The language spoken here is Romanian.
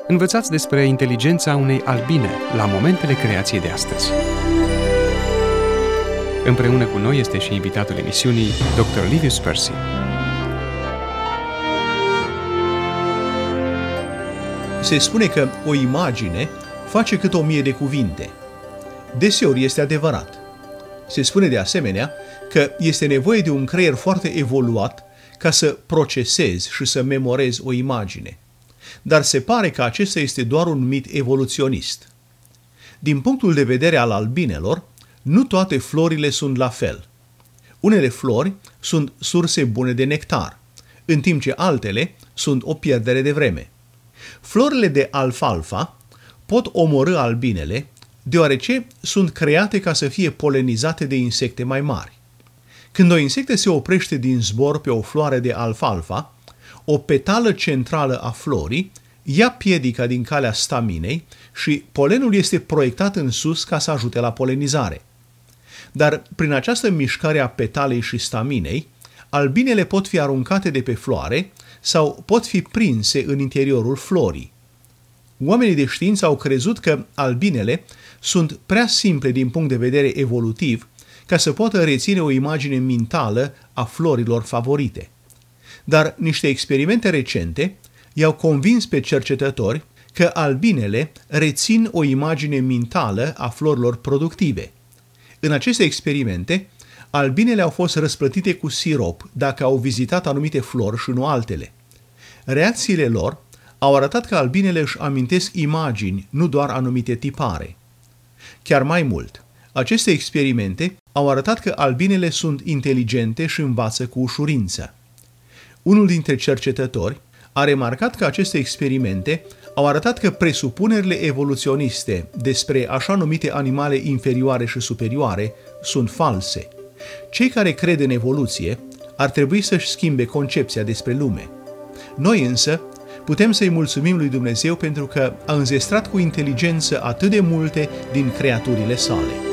Învățați despre inteligența unei albine la momentele creației de astăzi. Împreună cu noi este și invitatul emisiunii, Dr. Livius Percy. Se spune că o imagine face cât 1000 de cuvinte. Deseori este adevărat. Se spune de asemenea că este nevoie de un creier foarte evoluat ca să procesezi și să memorezi o imagine. Dar se pare că acesta este doar un mit evoluționist. Din punctul de vedere al albinelor, nu toate florile sunt la fel. Unele flori sunt surse bune de nectar, în timp ce altele sunt o pierdere de vreme. Florile de alfalfa pot omorî albinele, deoarece sunt create ca să fie polenizate de insecte mai mari. Când o insectă se oprește din zbor pe o floare de alfalfa, o petală centrală a florii ia piedica din calea staminei și polenul este proiectat în sus ca să ajute la polenizare. Dar prin această mișcare a petalei și staminei, albinele pot fi aruncate de pe floare sau pot fi prinse în interiorul florii. Oamenii de știință au crezut că albinele sunt prea simple din punct de vedere evolutiv ca să poată reține o imagine mentală a florilor favorite. Dar niște experimente recente i-au convins pe cercetători că albinele rețin o imagine mentală a florilor productive. În aceste experimente, albinele au fost răsplătite cu sirop dacă au vizitat anumite flori și nu altele. Reacțiile lor au arătat că albinele își amintesc imagini, nu doar anumite tipare. Chiar mai mult, aceste experimente au arătat că albinele sunt inteligente și învață cu ușurință. Unul dintre cercetători a remarcat că aceste experimente au arătat că presupunerile evoluționiste despre așa numite animale inferioare și superioare sunt false. Cei care cred în evoluție ar trebui să-și schimbe concepția despre lume. Noi însă putem să-i mulțumim lui Dumnezeu pentru că a înzestrat cu inteligență atât de multe din creaturile sale.